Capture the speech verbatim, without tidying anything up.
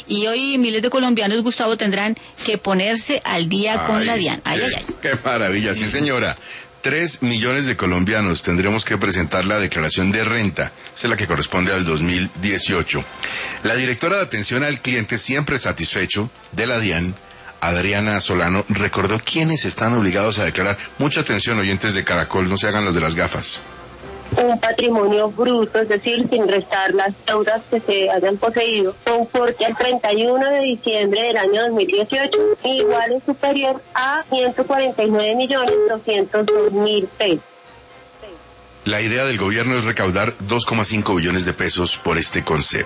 Y hoy miles de colombianos, Gustavo, tendrán que ponerse al día ay, con la DIAN. Ay, qué, ay, ay. Qué maravilla, sí señora. Tres millones de colombianos tendremos que presentar la declaración de renta, esa es la que corresponde al dos mil dieciocho. La directora de atención al cliente, siempre satisfecho, de la DIAN, Adriana Solano, recordó quiénes están obligados a declarar. Mucha atención, oyentes de Caracol, no se hagan los de las gafas. Un patrimonio bruto, es decir, sin restar las deudas que se hayan poseído, conforme al treinta y uno de diciembre del año dos mil dieciocho, igual es superior a ciento cuarenta y nueve millones doscientos dos mil pesos. La idea del gobierno es recaudar dos coma cinco billones de pesos por este concepto.